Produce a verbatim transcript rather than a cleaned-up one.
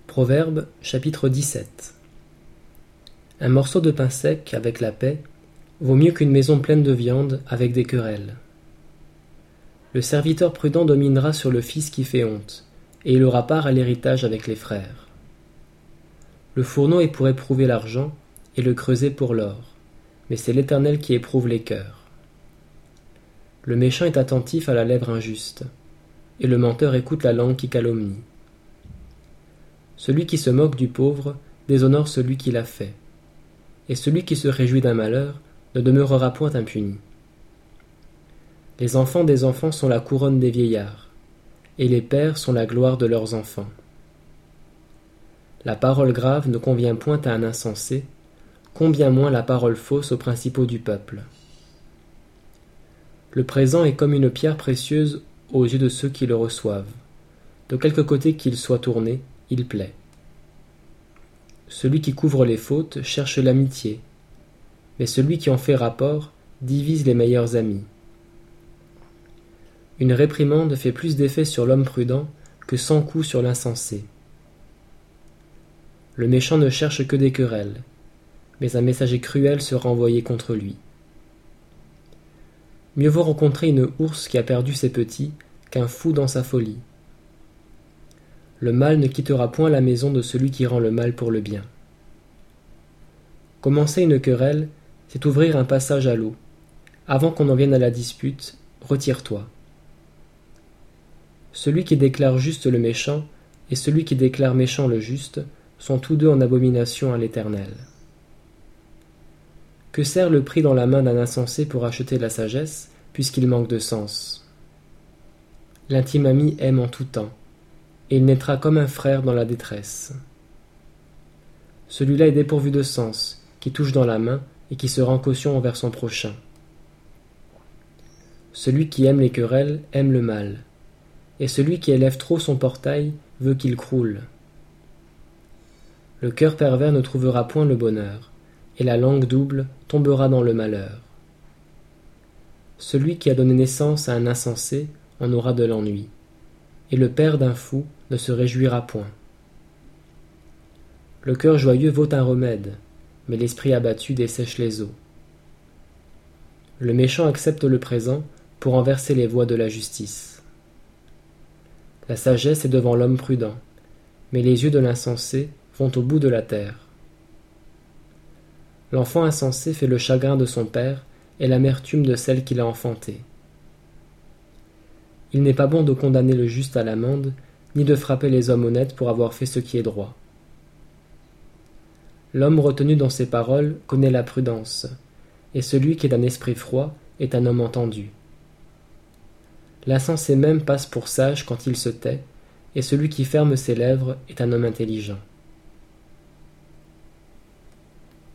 Proverbe chapitre dix-sept. Un morceau de pain sec avec la paix vaut mieux qu'une maison pleine de viande avec des querelles. Le serviteur prudent dominera sur le fils qui fait honte, et il aura part à l'héritage avec les frères. Le fourneau est pour éprouver l'argent, et le creuset pour l'or, mais c'est l'Éternel qui éprouve les cœurs. Le méchant est attentif à la lèvre injuste, et le menteur écoute la langue qui calomnie. Celui qui se moque du pauvre déshonore celui qui l'a fait, et celui qui se réjouit d'un malheur ne demeurera point impuni. Les enfants des enfants sont la couronne des vieillards, et les pères sont la gloire de leurs enfants. La parole grave ne convient point à un insensé, combien moins la parole fausse aux principaux du peuple. Le présent est comme une pierre précieuse aux yeux de ceux qui le reçoivent. De quelque côté qu'il soit tourné, il plaît. Celui qui couvre les fautes cherche l'amitié, mais celui qui en fait rapport divise les meilleurs amis. Une réprimande fait plus d'effet sur l'homme prudent que cent coups sur l'insensé. Le méchant ne cherche que des querelles, mais un messager cruel sera envoyé contre lui. Mieux vaut rencontrer une ourse qui a perdu ses petits qu'un fou dans sa folie. Le mal ne quittera point la maison de celui qui rend le mal pour le bien. Commencer une querelle, c'est ouvrir un passage à l'eau. Avant qu'on en vienne à la dispute, retire-toi. Celui qui déclare juste le méchant et celui qui déclare méchant le juste sont tous deux en abomination à l'Éternel. Que sert le prix dans la main d'un insensé pour acheter la sagesse, puisqu'il manque de sens? L'intime ami aime en tout temps, et il naîtra comme un frère dans la détresse. Celui-là est dépourvu de sens, qui touche dans la main et qui se rend caution envers son prochain. Celui qui aime les querelles aime le mal, et celui qui élève trop son portail veut qu'il croule. Le cœur pervers ne trouvera point le bonheur, et la langue double tombera dans le malheur. Celui qui a donné naissance à un insensé en aura de l'ennui, et le père d'un fou ne se réjouira point. Le cœur joyeux vaut un remède, mais l'esprit abattu dessèche les eaux. Le méchant accepte le présent pour renverser les voies de la justice. La sagesse est devant l'homme prudent, mais les yeux de l'insensé vont au bout de la terre. L'enfant insensé fait le chagrin de son père et l'amertume de celle qui l'a enfanté. Il n'est pas bon de condamner le juste à l'amende, ni de frapper les hommes honnêtes pour avoir fait ce qui est droit. L'homme retenu dans ses paroles connaît la prudence, et celui qui est d'un esprit froid est un homme entendu. L'insensé même passe pour sage quand il se tait, et celui qui ferme ses lèvres est un homme intelligent.